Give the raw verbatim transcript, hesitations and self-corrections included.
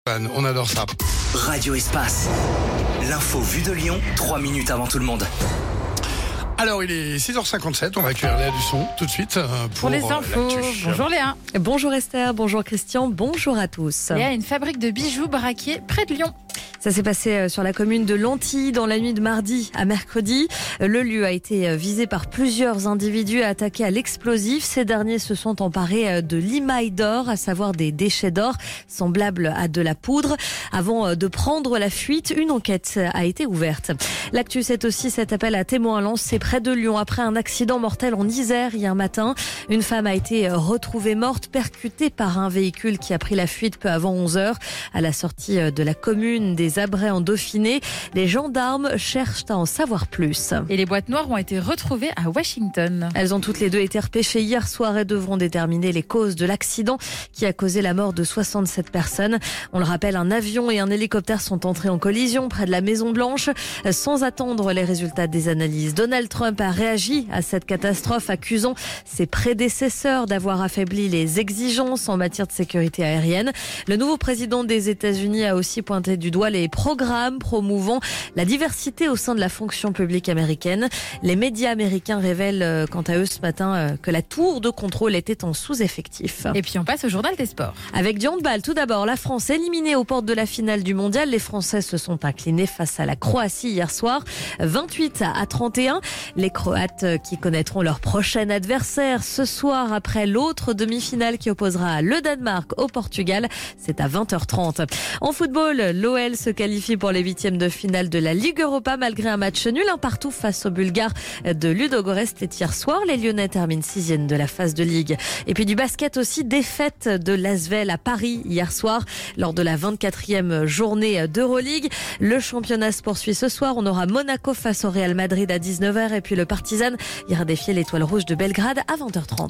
Fan, on adore ça. Radio Espace. L'info vue de Lyon, trois minutes avant tout le monde. Alors, il est six heures cinquante-sept, on va accueillir Léa Dusson tout de suite euh, pour, Pour les euh, infos. l'actu. Bonjour Léa. Bonjour Esther, bonjour Christian, bonjour à tous. Léa, une fabrique de bijoux braquée près de Lyon. Ça s'est passé sur la commune de Lanty dans la nuit de mardi à mercredi. Le lieu a été visé par plusieurs individus attaqués à l'explosif. Ces derniers se sont emparés de limailles d'or, à savoir des déchets d'or semblables à de la poudre. Avant de prendre la fuite, une enquête a été ouverte. L'actu, c'est aussi cet appel à témoins lancé près de Lyon après un accident mortel en Isère hier matin. Une femme a été retrouvée morte, percutée par un véhicule qui a pris la fuite peu avant onze heures. À la sortie de la commune des Abrets en Dauphiné, les gendarmes cherchent à en savoir plus. Et les boîtes noires ont été retrouvées à Washington. Elles ont toutes les deux été repêchées hier soir et devront déterminer les causes de l'accident qui a causé la mort de soixante-sept personnes. On le rappelle, un avion et un hélicoptère sont entrés en collision près de la Maison Blanche. Sans attendre les résultats des analyses, Donald Trump a réagi à cette catastrophe, accusant ses prédécesseurs d'avoir affaibli les exigences en matière de sécurité aérienne. Le nouveau président des États-Unis a aussi pointé du doigt les programmes promouvant la diversité au sein de la fonction publique américaine. Les médias américains révèlent quant à eux ce matin que la tour de contrôle était en sous-effectif. Et puis on passe au journal des sports. Avec du handball, tout d'abord, la France éliminée aux portes de la finale du mondial. Les Français se sont inclinés face à la Croatie hier soir, vingt-huit à trente et un. Les Croates qui connaîtront leur prochain adversaire ce soir après l'autre demi-finale qui opposera le Danemark au Portugal. C'est à vingt heures trente. En football, l'O L se qualifie pour les huitièmes de finale de la Ligue Europa malgré un match nul, un partout face aux Bulgares de Ludogorets hier soir. Les Lyonnais terminent sixième de la phase de Ligue. Et puis du basket aussi, défaite de l'Asvel à Paris hier soir lors de la vingt-quatrième journée d'Euroleague. Le championnat se poursuit ce soir. On aura Monaco face au Real Madrid à dix-neuf heures et puis le Partizan ira défier l'Étoile Rouge de Belgrade à vingt heures trente.